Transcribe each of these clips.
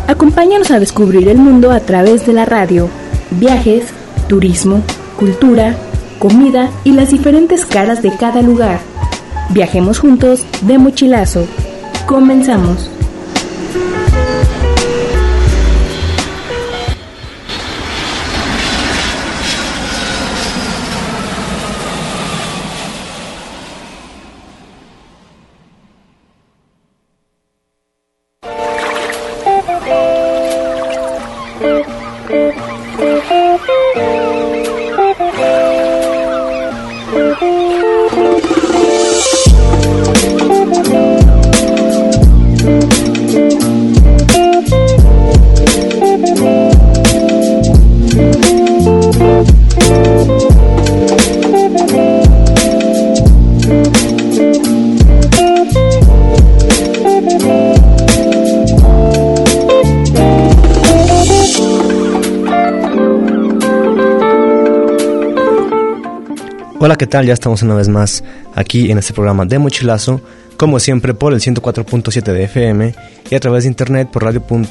Acompáñanos a descubrir el mundo a través de la radio, viajes, turismo, cultura, comida y las diferentes caras de cada lugar. Viajemos juntos de mochilazo. Comenzamos. Hola, ¿qué tal? Ya estamos una vez más aquí en este programa de Mochilazo, como siempre por el 104.7 de FM y a través de internet por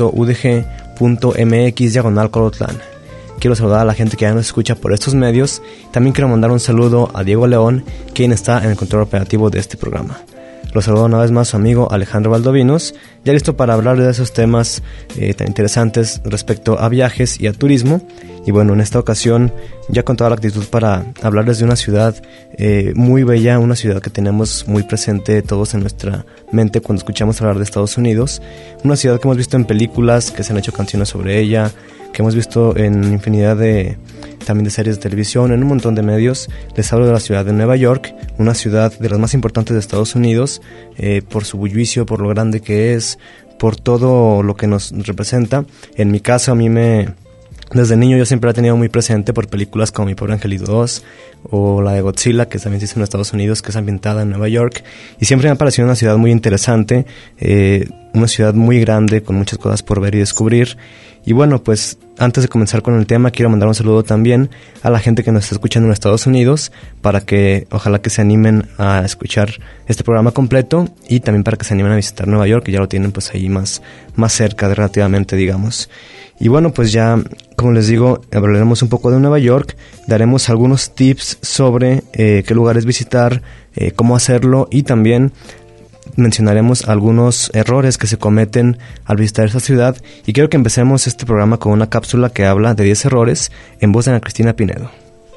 radio.udg.mx/Colotlán. Quiero saludar a la gente que ya nos escucha por estos medios. También quiero mandar un saludo a Diego León, quien está en el control operativo de este programa. Los saludo una vez más su amigo Alejandro Valdovinos, ya listo para hablar de esos temas tan interesantes respecto a viajes y a turismo. Y bueno, en esta ocasión ya con toda la actitud para hablarles de una ciudad muy bella, una ciudad que tenemos muy presente todos en nuestra mente cuando escuchamos hablar de Estados Unidos. Una ciudad que hemos visto en películas, que se han hecho canciones sobre ella, que hemos visto en infinidad también de series de televisión, en un montón de medios. Les hablo de la ciudad de Nueva York, una ciudad de las más importantes de Estados Unidos, por su bullicio, por lo grande que es, por todo lo que nos representa. En mi caso, desde niño yo siempre la he tenido muy presente por películas como Mi Pobre Angelito 2 o la de Godzilla, que también se hizo en Estados Unidos, que es ambientada en Nueva York, y siempre me ha parecido una ciudad muy interesante, una ciudad muy grande con muchas cosas por ver y descubrir. Y bueno, pues antes de comenzar con el tema, quiero mandar un saludo también a la gente que nos está escuchando en Estados Unidos, para que ojalá que se animen a escuchar este programa completo, y también para que se animen a visitar Nueva York, que ya lo tienen pues ahí más cerca relativamente, digamos. Y bueno, pues ya, como les digo, hablaremos un poco de Nueva York, daremos algunos tips sobre qué lugares visitar, cómo hacerlo, y también mencionaremos algunos errores que se cometen al visitar esta ciudad. Y quiero que empecemos este programa con una cápsula que habla de 10 errores en voz de Ana Cristina Pinedo.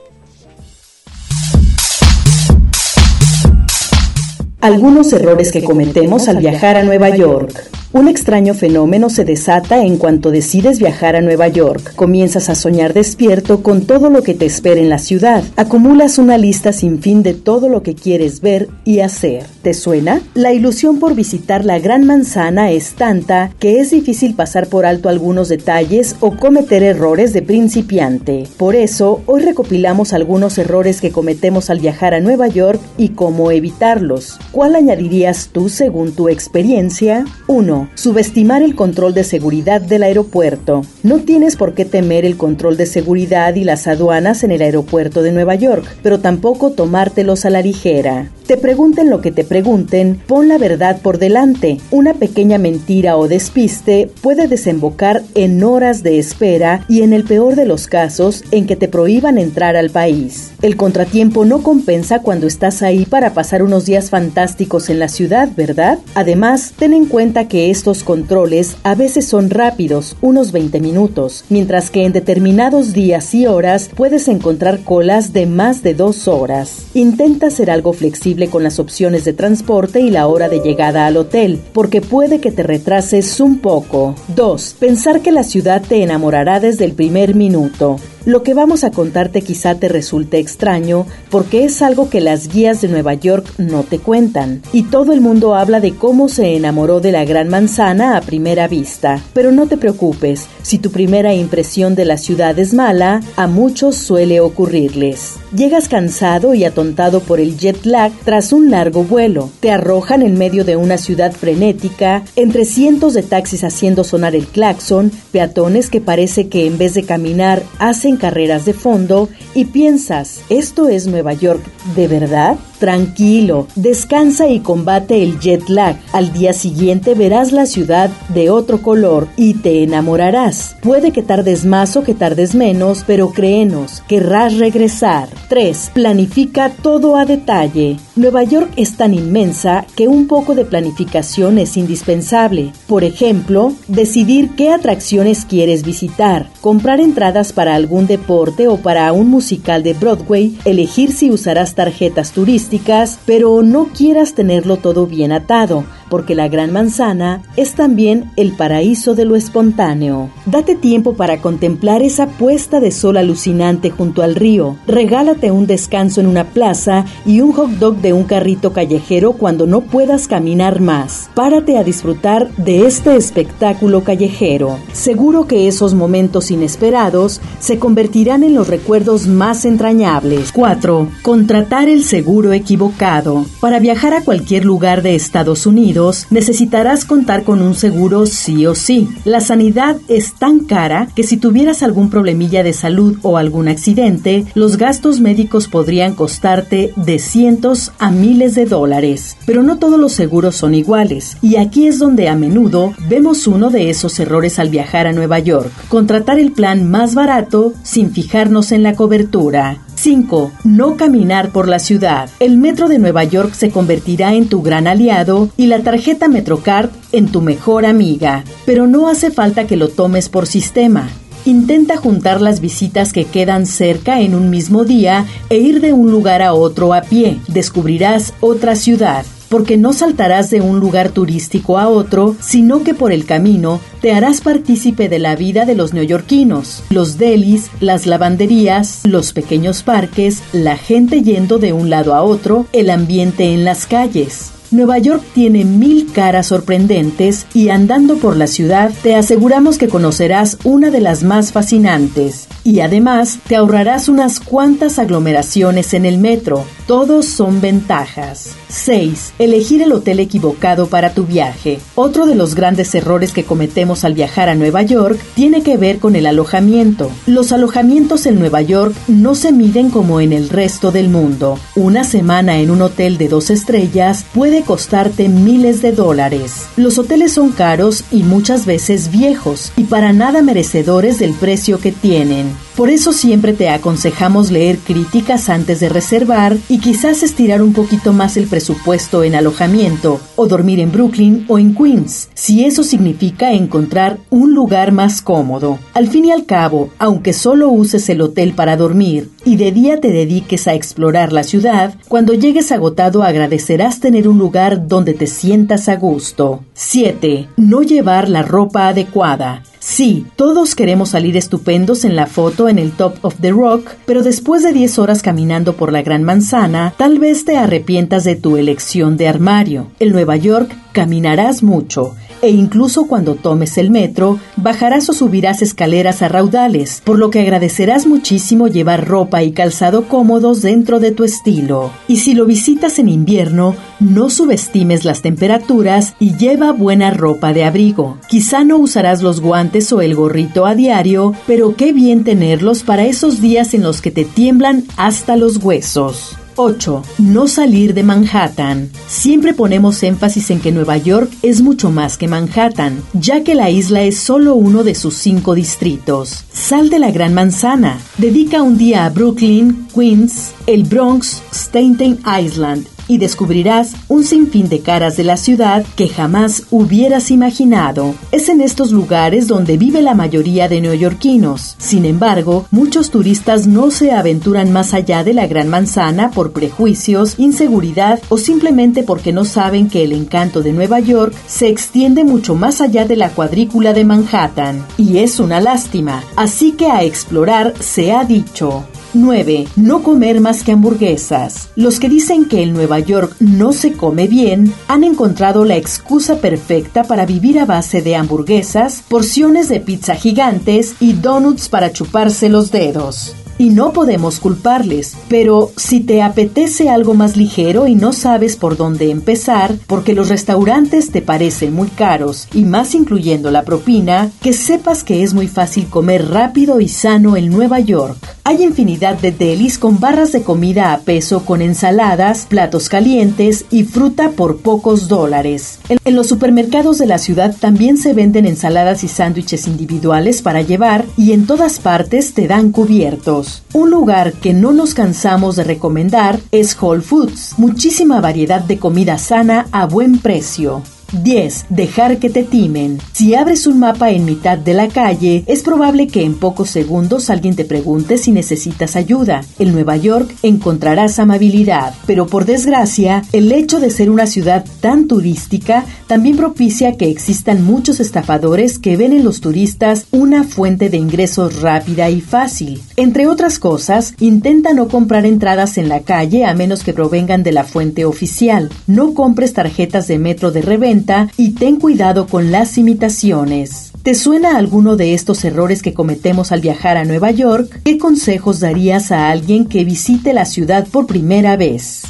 Algunos errores que cometemos al viajar a Nueva York. Un extraño fenómeno se desata en cuanto decides viajar a Nueva York. Comienzas a soñar despierto con todo lo que te espera en la ciudad. Acumulas una lista sin fin de todo lo que quieres ver y hacer. ¿Te suena? La ilusión por visitar la Gran Manzana es tanta que es difícil pasar por alto algunos detalles o cometer errores de principiante. Por eso, hoy recopilamos algunos errores que cometemos al viajar a Nueva York y cómo evitarlos. ¿Cuál añadirías tú según tu experiencia? 1. Subestimar el control de seguridad del aeropuerto. No tienes por qué temer el control de seguridad y las aduanas en el aeropuerto de Nueva York, pero tampoco tomártelos a la ligera. Te pregunten lo que te pregunten, pon la verdad por delante. Una pequeña mentira o despiste puede desembocar en horas de espera y, en el peor de los casos, en que te prohíban entrar al país. El contratiempo no compensa cuando estás ahí para pasar unos días fantásticos en la ciudad, ¿verdad? Además, ten en cuenta que estos controles a veces son rápidos, unos 20 minutos, mientras que en determinados días y horas puedes encontrar colas de más de 2 horas. Intenta ser algo flexible con las opciones de transporte y la hora de llegada al hotel, porque puede que te retrases un poco. 2. Pensar que la ciudad te enamorará desde el primer minuto. Lo que vamos a contarte quizá te resulte extraño, porque es algo que las guías de Nueva York no te cuentan, y todo el mundo habla de cómo se enamoró de la Gran Manzana a primera vista. Pero no te preocupes, si tu primera impresión de la ciudad es mala, a muchos suele ocurrirles. Llegas cansado y atontado por el jet lag tras un largo vuelo. Te arrojan en medio de una ciudad frenética, entre cientos de taxis haciendo sonar el claxon, peatones que parece que en vez de caminar hacen hacen carreras de fondo y piensas, ¿esto es Nueva York de verdad? Tranquilo, descansa y combate el jet lag. Al día siguiente verás la ciudad de otro color y te enamorarás. Puede que tardes más o que tardes menos, pero créenos, querrás regresar. 3. Planifica todo a detalle. Nueva York es tan inmensa que un poco de planificación es indispensable. Por ejemplo, decidir qué atracciones quieres visitar, comprar entradas para algún deporte o para un musical de Broadway, elegir si usarás tarjetas turísticas, pero no quieras tenerlo todo bien atado, porque la Gran Manzana es también el paraíso de lo espontáneo. Date tiempo para contemplar esa puesta de sol alucinante junto al río. Regálate un descanso en una plaza y un hot dog de un carrito callejero cuando no puedas caminar más. Párate a disfrutar de este espectáculo callejero. Seguro que esos momentos inesperados se convertirán en los recuerdos más entrañables. 4. Contratar el seguro equivocado. Para viajar a cualquier lugar de Estados Unidos, necesitarás contar con un seguro sí o sí. La sanidad es tan cara que si tuvieras algún problemilla de salud o algún accidente, los gastos médicos podrían costarte de cientos a miles de dólares. Pero no todos los seguros son iguales, y aquí es donde a menudo vemos uno de esos errores al viajar a Nueva York: contratar el plan más barato sin fijarnos en la cobertura. 5. No caminar por la ciudad. El metro de Nueva York se convertirá en tu gran aliado y la tarjeta MetroCard en tu mejor amiga. Pero no hace falta que lo tomes por sistema. Intenta juntar las visitas que quedan cerca en un mismo día e ir de un lugar a otro a pie. Descubrirás otra ciudad, porque no saltarás de un lugar turístico a otro, sino que por el camino te harás partícipe de la vida de los neoyorquinos, los delis, las lavanderías, los pequeños parques, la gente yendo de un lado a otro, el ambiente en las calles. Nueva York tiene 1000 caras sorprendentes y andando por la ciudad te aseguramos que conocerás una de las más fascinantes. Y además te ahorrarás unas cuantas aglomeraciones en el metro. Todos son ventajas. 6. Elegir el hotel equivocado para tu viaje. Otro de los grandes errores que cometemos al viajar a Nueva York tiene que ver con el alojamiento. Los alojamientos en Nueva York no se miden como en el resto del mundo. Una semana en un hotel de 2 estrellas puede costarte miles de dólares. Los hoteles son caros y muchas veces viejos, y para nada merecedores del precio que tienen. Por eso siempre te aconsejamos leer críticas antes de reservar y quizás estirar un poquito más el presupuesto en alojamiento, o dormir en Brooklyn o en Queens, si eso significa encontrar un lugar más cómodo. Al fin y al cabo, aunque solo uses el hotel para dormir y de día te dediques a explorar la ciudad, cuando llegues agotado agradecerás tener un lugar donde te sientas a gusto. 7. No llevar la ropa adecuada. Sí, todos queremos salir estupendos en la foto en el Top of the Rock, pero después de 10 horas caminando por la Gran Manzana, tal vez te arrepientas de tu elección de armario. En Nueva York caminarás mucho, e incluso cuando tomes el metro, bajarás o subirás escaleras a raudales, por lo que agradecerás muchísimo llevar ropa y calzado cómodos dentro de tu estilo. Y si lo visitas en invierno, no subestimes las temperaturas y lleva buena ropa de abrigo. Quizá no usarás los guantes o el gorrito a diario, pero qué bien tenerlos para esos días en los que te tiemblan hasta los huesos. 8. No salir de Manhattan. Siempre ponemos énfasis en que Nueva York es mucho más que Manhattan, ya que la isla es solo uno de sus 5 distritos. Sal de la Gran Manzana. Dedica un día a Brooklyn, Queens, el Bronx, Staten Island y descubrirás un sinfín de caras de la ciudad que jamás hubieras imaginado. Es en estos lugares donde vive la mayoría de neoyorquinos. Sin embargo, muchos turistas no se aventuran más allá de la Gran Manzana por prejuicios, inseguridad o simplemente porque no saben que el encanto de Nueva York se extiende mucho más allá de la cuadrícula de Manhattan. Y es una lástima. Así que a explorar se ha dicho. 9. No comer más que hamburguesas. Los que dicen que en Nueva York no se come bien han encontrado la excusa perfecta para vivir a base de hamburguesas, porciones de pizza gigantes y donuts para chuparse los dedos. y no podemos culparles. Pero si te apetece algo más ligero y no sabes por dónde empezar, porque los restaurantes te parecen muy caros y más incluyendo la propina, que sepas que es muy fácil comer rápido y sano en Nueva York. Hay infinidad de delis con barras de comida a peso con ensaladas, platos calientes y fruta por pocos $. En los supermercados de la ciudad también se venden ensaladas y sándwiches individuales para llevar y en todas partes te dan cubiertos. Un lugar que no nos cansamos de recomendar es Whole Foods. Muchísima variedad de comida sana a buen precio. 10. Dejar que te timen. Si abres un mapa en mitad de la calle, es probable que en pocos segundos alguien te pregunte si necesitas ayuda. En Nueva York encontrarás amabilidad, pero por desgracia, el hecho de ser una ciudad tan turística también propicia que existan muchos estafadores que ven en los turistas una fuente de ingresos rápida y fácil. Entre otras cosas, intenta no comprar entradas en la calle a menos que provengan de la fuente oficial. No compres tarjetas de metro de reventa y ten cuidado con las imitaciones. ¿Te suena alguno de estos errores que cometemos al viajar a Nueva York? ¿Qué consejos darías a alguien que visite la ciudad por primera vez?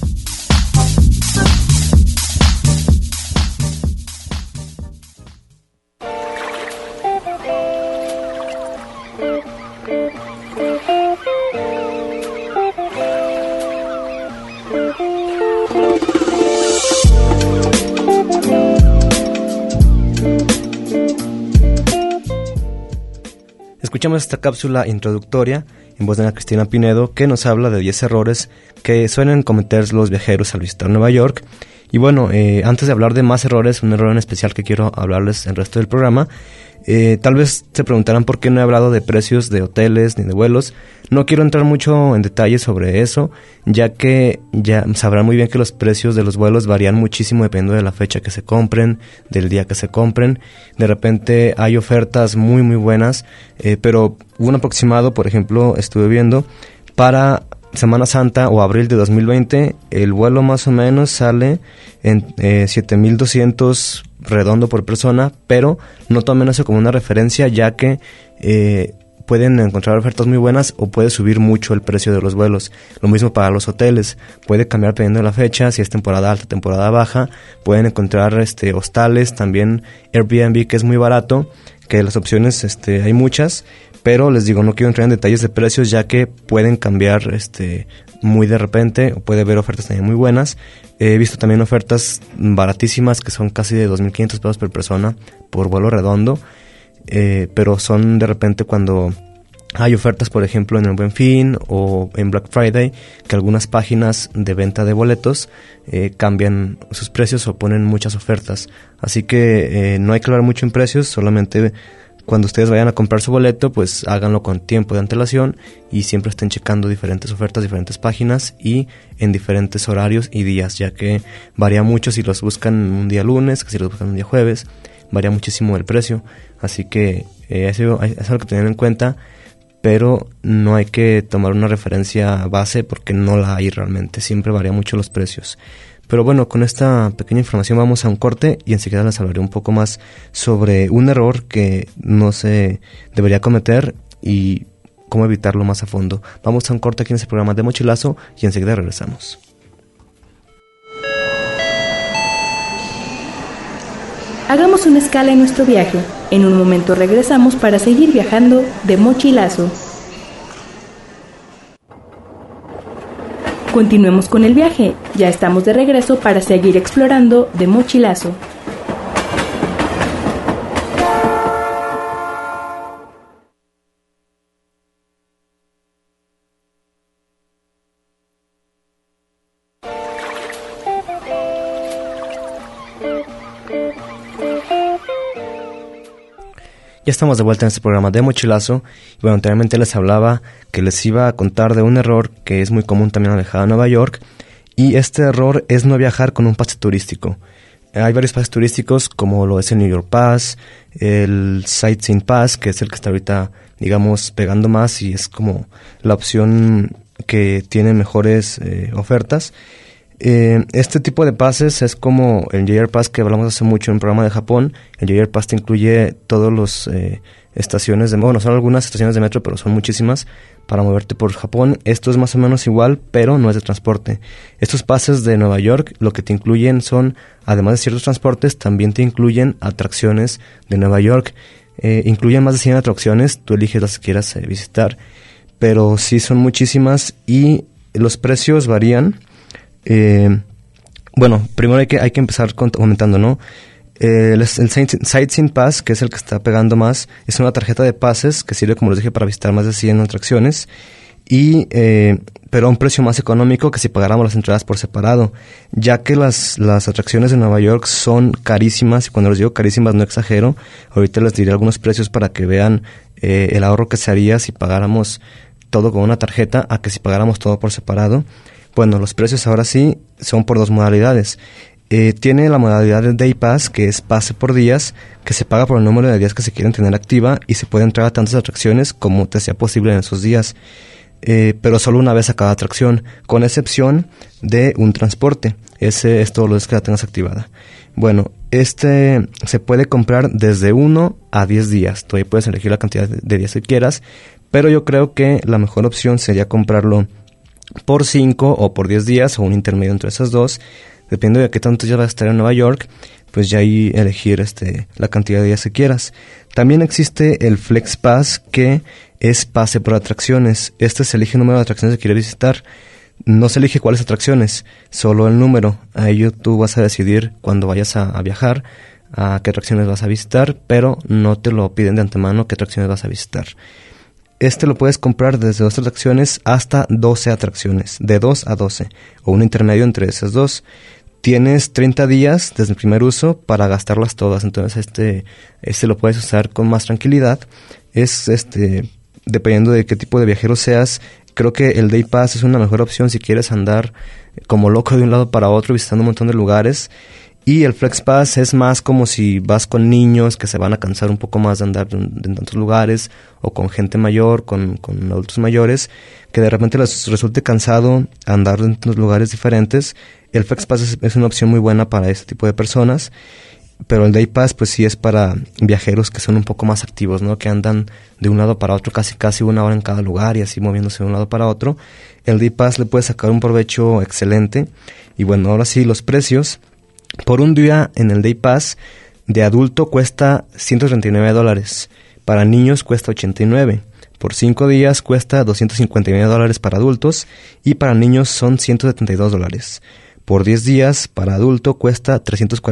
Escuchamos esta cápsula introductoria en voz de Ana Cristina Pinedo que nos habla de 10 errores que suelen cometer los viajeros al visitar Nueva York. Y bueno, antes de hablar de más errores, un error en especial que quiero hablarles en el resto del programa, tal vez se preguntarán por qué no he hablado de precios de hoteles ni de vuelos. No quiero entrar mucho en detalles sobre eso, ya que ya sabrán muy bien que los precios de los vuelos varían muchísimo dependiendo de la fecha que se compren, del día que se compren. De repente hay ofertas muy muy buenas, pero un aproximado, por ejemplo, estuve viendo para Semana Santa o abril de 2020, el vuelo más o menos sale en 7,200 redondo por persona, pero no tomen eso como una referencia, ya que pueden encontrar ofertas muy buenas o puede subir mucho el precio de los vuelos. Lo mismo para los hoteles, puede cambiar dependiendo de la fecha, si es temporada alta, temporada baja. Pueden encontrar hostales, también Airbnb, que es muy barato, que las opciones hay muchas, pero les digo, no quiero entrar en detalles de precios, ya que pueden cambiar muy de repente, o puede haber ofertas también muy buenas. He visto también ofertas baratísimas que son casi de 2,500 pesos por persona por vuelo redondo, pero son de repente cuando hay ofertas, por ejemplo, en el Buen Fin o en Black Friday, que algunas páginas de venta de boletos cambian sus precios o ponen muchas ofertas. Así que no hay que hablar mucho en precios, solamente cuando ustedes vayan a comprar su boleto, pues háganlo con tiempo de antelación y siempre estén checando diferentes ofertas, diferentes páginas y en diferentes horarios y días, ya que varía mucho si los buscan un día lunes, que si los buscan un día jueves, varía muchísimo el precio. Así que eso es algo que tener en cuenta, pero no hay que tomar una referencia base porque no la hay realmente, siempre varía mucho los precios. Pero bueno, con esta pequeña información vamos a un corte y enseguida les hablaré un poco más sobre un error que no se debería cometer y cómo evitarlo más a fondo. Vamos a un corte aquí en este programa de Mochilazo y enseguida regresamos. Hagamos una escala en nuestro viaje. En un momento regresamos para seguir viajando de Mochilazo. Continuemos con el viaje. Ya estamos de regreso para seguir explorando de Mochilazo. Ya estamos de vuelta en este programa de Mochilazo. Y bueno, anteriormente les hablaba que les iba a contar de un error que es muy común también al viajar a Nueva York. Y este error es no viajar con un pase turístico. Hay varios pases turísticos, como lo es el New York Pass, el Sightseeing Pass, que es el que está ahorita, digamos, pegando más y es como la opción que tiene mejores ofertas. Este tipo de pases es como el JR Pass que hablamos hace mucho en el programa de Japón. El JR Pass te incluye todos los estaciones de... Bueno, son algunas estaciones de metro, pero son muchísimas para moverte por Japón. Esto es más o menos igual, pero no es de transporte. Estos pases de Nueva York lo que te incluyen son, además de ciertos transportes, también te incluyen atracciones de Nueva York. Incluyen más de 100 atracciones, tú eliges las que quieras visitar, pero sí son muchísimas y los precios varían. Bueno, primero hay que empezar comentando, ¿no? El Sightseeing Pass, que es el que está pegando más, es una tarjeta de pases que sirve, como les dije, para visitar más de 100 atracciones, pero a un precio más económico que si pagáramos las entradas por separado, ya que las atracciones de Nueva York son carísimas, y cuando les digo carísimas no exagero. Ahorita les diré algunos precios para que vean el ahorro que se haría si pagáramos todo con una tarjeta a que si pagáramos todo por separado. Bueno, los precios ahora sí son por dos modalidades. Tiene la modalidad de Day Pass, que es pase por días, que se paga por el número de días que se quieren tener activa y se puede entrar a tantas atracciones como te sea posible en esos días, pero solo una vez a cada atracción, con excepción de un transporte. Ese es todos los días que la tengas activada. Bueno, se puede comprar desde 1 a 10 días. Tú ahí puedes elegir la cantidad de días que quieras, pero yo creo que la mejor opción sería comprarlo por 5 o por 10 días o un intermedio entre esas dos. Dependiendo de qué tanto ya vas a estar en Nueva York, pues ya ahí elegir la cantidad de días que quieras. También existe el Flex Pass, que es pase por atracciones. Se elige el número de atracciones que quieres visitar. No se elige cuáles atracciones, solo el número. A ello tú vas a decidir cuando vayas a viajar a qué atracciones vas a visitar, pero no te lo piden de antemano qué atracciones vas a visitar. Lo puedes comprar desde 2 atracciones hasta 12 atracciones, de 2 a 12, o un intermedio entre esas dos. Tienes 30 días desde el primer uso para gastarlas todas, entonces lo puedes usar con más tranquilidad. Dependiendo de qué tipo de viajero seas, creo que el Day Pass es una mejor opción si quieres andar como loco de un lado para otro visitando un montón de lugares. Y el Flex Pass es más como si vas con niños que se van a cansar un poco más de andar en tantos lugares, o con gente mayor, con adultos mayores, que de repente les resulte cansado andar en tantos lugares diferentes. El Flex Pass es una opción muy buena para este tipo de personas, pero el Day Pass pues sí es para viajeros que son un poco más activos, ¿no? Que andan de un lado para otro casi 1 hora en cada lugar y así moviéndose de un lado para otro. El Day Pass le puede sacar un provecho excelente. Y bueno, ahora sí, los precios. Por un día en el Day Pass de adulto cuesta $139, para niños cuesta $89, por 5 días cuesta $259 para adultos y para niños son $172. Por 10 días para adulto cuesta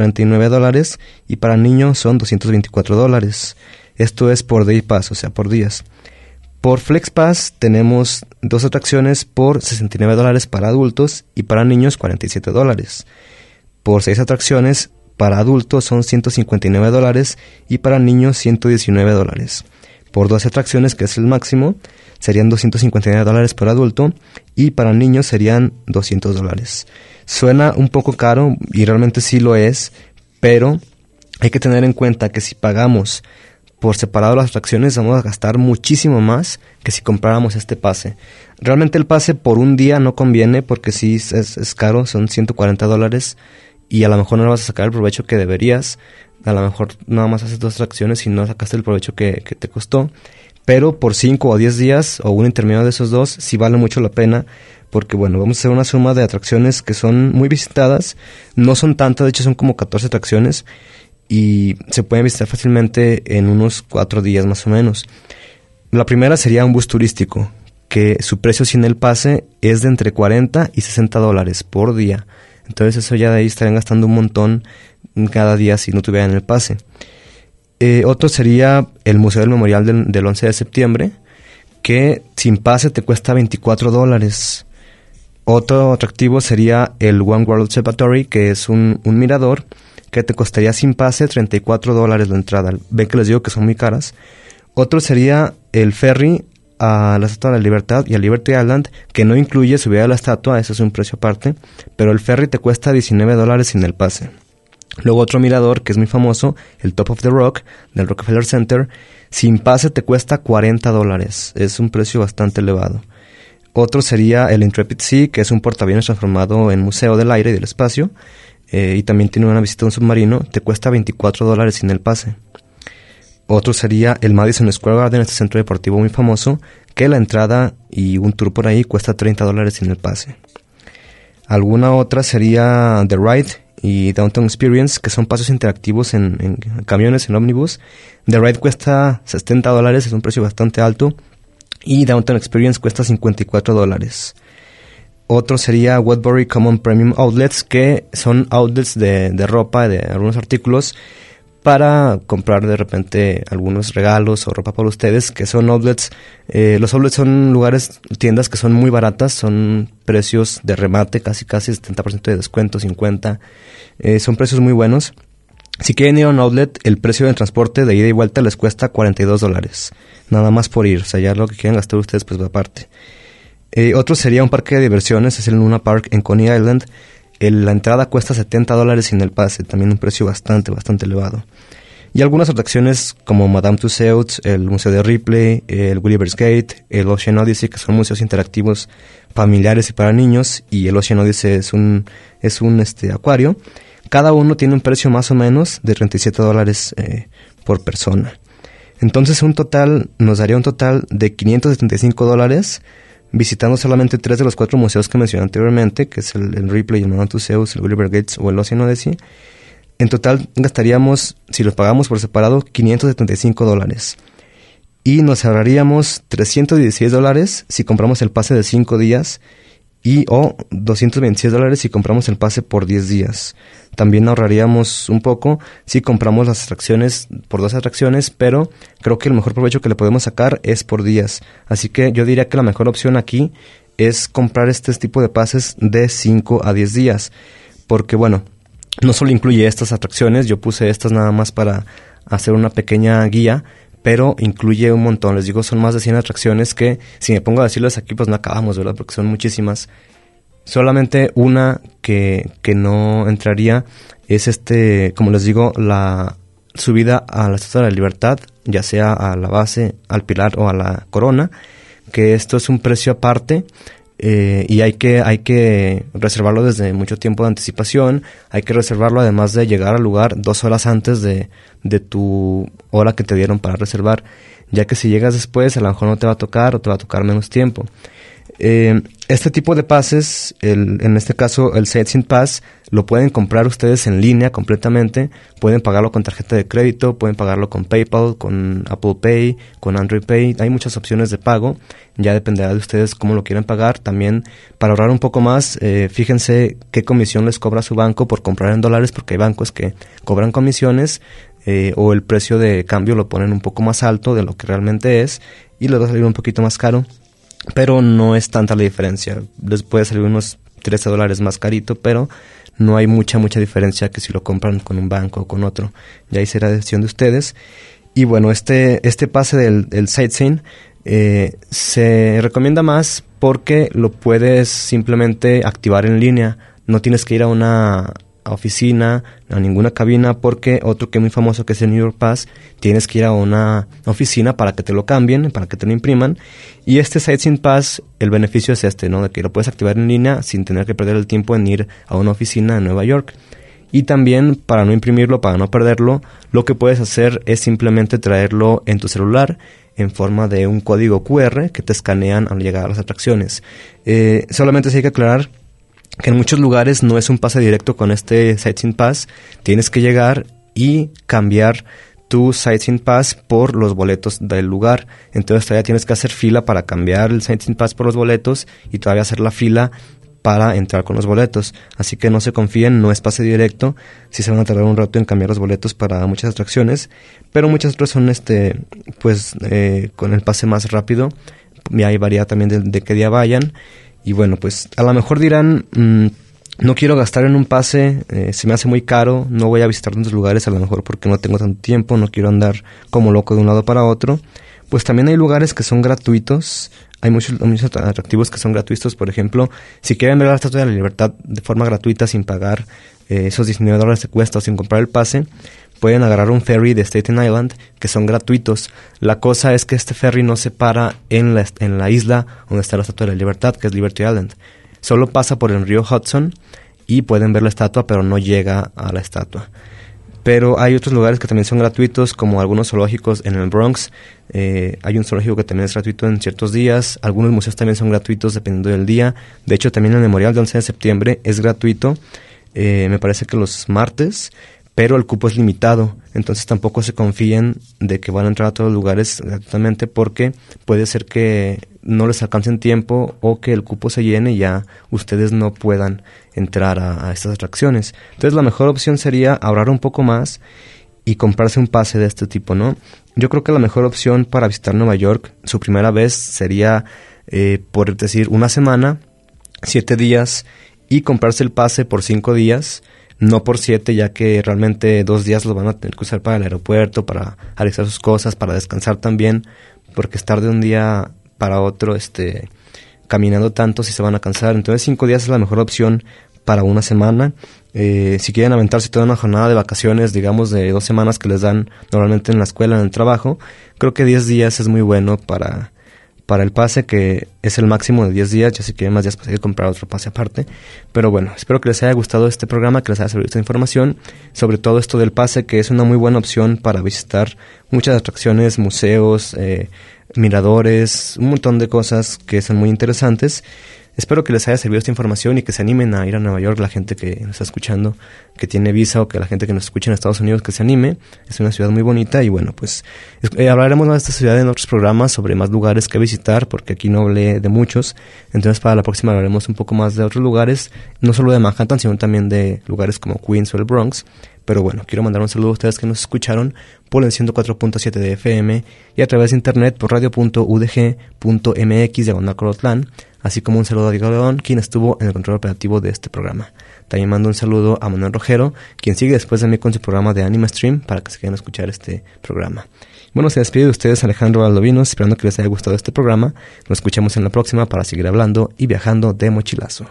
$349 y para niños son $224. Esto es por Day Pass, o sea, por días. Por Flex Pass tenemos 2 atracciones por $69 para adultos y para niños $47. Por 6 atracciones, para adultos son $159 y para niños $119. Por 12 atracciones, que es el máximo, serían $259 por adulto y para niños serían $200. Suena un poco caro y realmente sí lo es, pero hay que tener en cuenta que si pagamos por separado las atracciones vamos a gastar muchísimo más que si compráramos este pase. Realmente el pase por un día no conviene porque sí es caro, son $140 y a lo mejor no le vas a sacar el provecho que deberías. A lo mejor nada más haces 2 atracciones y no sacaste el provecho que te costó. Pero por 5 o 10 días o un intermedio de esos dos sí vale mucho la pena, porque bueno, vamos a hacer una suma de atracciones que son muy visitadas. No son tantas, de hecho son como 14 atracciones y se pueden visitar fácilmente en unos 4 días más o menos. La primera sería un bus turístico, que su precio sin el pase es de entre $40 y $60 por día. Entonces eso ya de ahí estarían gastando un montón cada día si no tuvieran el pase. Otro sería el Museo del Memorial del 11 de septiembre, que sin pase te cuesta $24. Otro atractivo sería el One World Observatory, que es un mirador, que te costaría sin pase $34 la entrada. Ven que les digo que son muy caras. Otro sería el ferry a la Estatua de la Libertad y a Liberty Island, que no incluye subida a la estatua, eso es un precio aparte, pero el ferry te cuesta $19 sin el pase. Luego otro mirador que es muy famoso, el Top of the Rock del Rockefeller Center, sin pase te cuesta $40, es un precio bastante elevado. Otro sería el Intrepid Sea, que es un portaaviones transformado en museo del aire y del espacio, y también tiene una visita a un submarino. Te cuesta $24 sin el pase. Otro sería el Madison Square Garden, este centro deportivo muy famoso, que la entrada y un tour por ahí cuesta $30 sin el pase. Alguna otra sería The Ride y Downtown Experience, que son pasos interactivos en camiones, en ómnibus. The Ride cuesta $70, es un precio bastante alto, y Downtown Experience cuesta $54. Otro sería Woodbury Common Premium Outlets, que son outlets de ropa, de algunos artículos, para comprar de repente algunos regalos o ropa para ustedes, que son outlets. Los outlets son lugares, tiendas que son muy baratas, son precios de remate, casi 70% de descuento, 50%. Son precios muy buenos. Si quieren ir a un outlet, el precio del transporte de ida y vuelta les cuesta $42, nada más por ir. O sea, ya lo que quieran gastar ustedes, pues va aparte. Otro sería un parque de diversiones, es el Luna Park en Coney Island. La entrada cuesta $70 sin el pase, también un precio bastante elevado. Y algunas atracciones como Madame Tussauds, el Museo de Ripley, el Gulliver's Gate, el Ocean Odyssey, que son museos interactivos familiares y para niños, y el Ocean Odyssey es un acuario. Cada uno tiene un precio más o menos de $37 por persona. Entonces nos daría un total de $575, visitando solamente 3 de los 4 museos que mencioné anteriormente, que es el Ripley, el Madame Tussauds, el Gulliver's Gate o el Ocean Odyssey. En total gastaríamos, si los pagamos por separado, $575. Y nos ahorraríamos $316 si compramos el pase de 5 días o $226 si compramos el pase por 10 días. También ahorraríamos un poco si compramos las atracciones por 2 atracciones, pero creo que el mejor provecho que le podemos sacar es por días. Así que yo diría que la mejor opción aquí es comprar este tipo de pases de 5 a 10 días. Porque bueno, no solo incluye estas atracciones, yo puse estas nada más para hacer una pequeña guía, pero incluye un montón. Les digo, son más de 100 atracciones que si me pongo a decirles aquí pues no acabamos, ¿verdad? Porque son muchísimas. Solamente una que no entraría es como les digo, la subida a la Estatua de la Libertad, ya sea a la base, al Pilar o a la Corona, que esto es un precio aparte. Y hay que reservarlo desde mucho tiempo de anticipación. Hay que reservarlo además de llegar al lugar 2 horas antes de tu hora que te dieron para reservar, ya que si llegas después a lo mejor no te va a tocar o te va a tocar menos tiempo. Este tipo de pases, en este caso el Sightseeing Pass, lo pueden comprar ustedes en línea completamente. Pueden pagarlo con tarjeta de crédito, pueden pagarlo con PayPal, con Apple Pay, con Android Pay. Hay muchas opciones de pago, ya dependerá de ustedes cómo lo quieren pagar. También, para ahorrar un poco más, fíjense qué comisión les cobra su banco por comprar en dólares, porque hay bancos que cobran comisiones, o el precio de cambio lo ponen un poco más alto de lo que realmente es y les va a salir un poquito más caro. Pero no es tanta la diferencia. Les puede salir unos $13 más carito, pero no hay mucha diferencia que si lo compran con un banco o con otro. Ya ahí será decisión de ustedes. Y bueno, este pase del Sightseeing se recomienda más porque lo puedes simplemente activar en línea. No tienes que ir a una oficina, a ninguna cabina, porque otro que es muy famoso, que es el New York Pass, tienes que ir a una oficina para que te lo cambien, para que te lo impriman. Y este Sightseeing Pass, el beneficio es ¿no? De que lo puedes activar en línea sin tener que perder el tiempo en ir a una oficina en Nueva York. Y también, para no imprimirlo, para no perderlo, lo que puedes hacer es simplemente traerlo en tu celular en forma de un código QR que te escanean al llegar a las atracciones. Solamente hay que aclarar que en muchos lugares no es un pase directo con este Sightseeing Pass. Tienes que llegar y cambiar tu Sightseeing Pass por los boletos del lugar. Entonces todavía tienes que hacer fila para cambiar el Sightseeing Pass por los boletos y todavía hacer la fila para entrar con los boletos. Así que no se confíen, no es pase directo. Sí se van a tardar un rato en cambiar los boletos para muchas atracciones, pero muchas otras son con el pase más rápido. Y ahí varía también de qué día vayan. Y bueno, pues a lo mejor dirán, no quiero gastar en un pase, se me hace muy caro, no voy a visitar tantos lugares a lo mejor porque no tengo tanto tiempo, no quiero andar como loco de un lado para otro. Pues también hay lugares que son gratuitos, hay muchos atractivos que son gratuitos. Por ejemplo, si quieren ver la Estatua de la Libertad de forma gratuita sin pagar esos $19 que cuesta o sin comprar el pase, pueden agarrar un ferry de Staten Island, que son gratuitos. La cosa es que este ferry no se para en la isla donde está la Estatua de la Libertad, que es Liberty Island. Solo pasa por el río Hudson y pueden ver la estatua, pero no llega a la estatua. Pero hay otros lugares que también son gratuitos, como algunos zoológicos en el Bronx. Hay un zoológico que también es gratuito en ciertos días. Algunos museos también son gratuitos dependiendo del día. De hecho, también el Memorial de 11 de septiembre es gratuito. Me parece que los martes, pero el cupo es limitado. Entonces tampoco se confíen de que van a entrar a todos los lugares gratuitamente, porque puede ser que no les alcance en tiempo o que el cupo se llene y ya ustedes no puedan entrar a estas atracciones. Entonces la mejor opción sería ahorrar un poco más y comprarse un pase de este tipo, ¿no? Yo creo que la mejor opción para visitar Nueva York, su primera vez, sería, por decir, una semana, 7 días, y comprarse el pase por 5 días, no por 7, ya que realmente 2 días los van a tener que usar para el aeropuerto, para realizar sus cosas, para descansar también, porque estar de un día para otro caminando tanto si se van a cansar. Entonces 5 días es la mejor opción para una semana. Si quieren aventarse toda una jornada de vacaciones, digamos de 2 semanas que les dan normalmente en la escuela, en el trabajo, creo que 10 días es muy bueno para el pase, que es el máximo de 10 días. Ya si quieren más días, pues hay que comprar otro pase aparte. Pero bueno, espero que les haya gustado este programa, que les haya servido esta información, sobre todo esto del pase, que es una muy buena opción para visitar muchas atracciones, museos, miradores, un montón de cosas que son muy interesantes. Espero que les haya servido esta información y que se animen a ir a Nueva York, la gente que nos está escuchando, que tiene visa, o que la gente que nos escucha en Estados Unidos, que se anime. Es una ciudad muy bonita y bueno, pues hablaremos más de esta ciudad en otros programas, sobre más lugares que visitar, porque aquí no hablé de muchos. Entonces para la próxima hablaremos un poco más de otros lugares, no solo de Manhattan, sino también de lugares como Queens o el Bronx. Pero bueno, quiero mandar un saludo a ustedes que nos escucharon por el 104.7 de FM y a través de internet por radio.udg.mx/Colotlán, así como un saludo a Diego León, quien estuvo en el control operativo de este programa. También mando un saludo a Manuel Rojero, quien sigue después de mí con su programa de Anima Stream, para que se queden a escuchar este programa. Bueno, se despide de ustedes Alejandro Valdovinos, esperando que les haya gustado este programa. Nos escuchamos en la próxima para seguir hablando y viajando de mochilazo.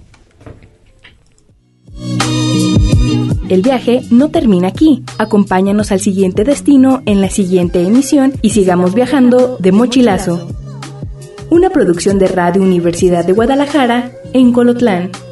El viaje no termina aquí. Acompáñanos al siguiente destino en la siguiente emisión y sigamos viajando de mochilazo. Una producción de Radio Universidad de Guadalajara en Colotlán.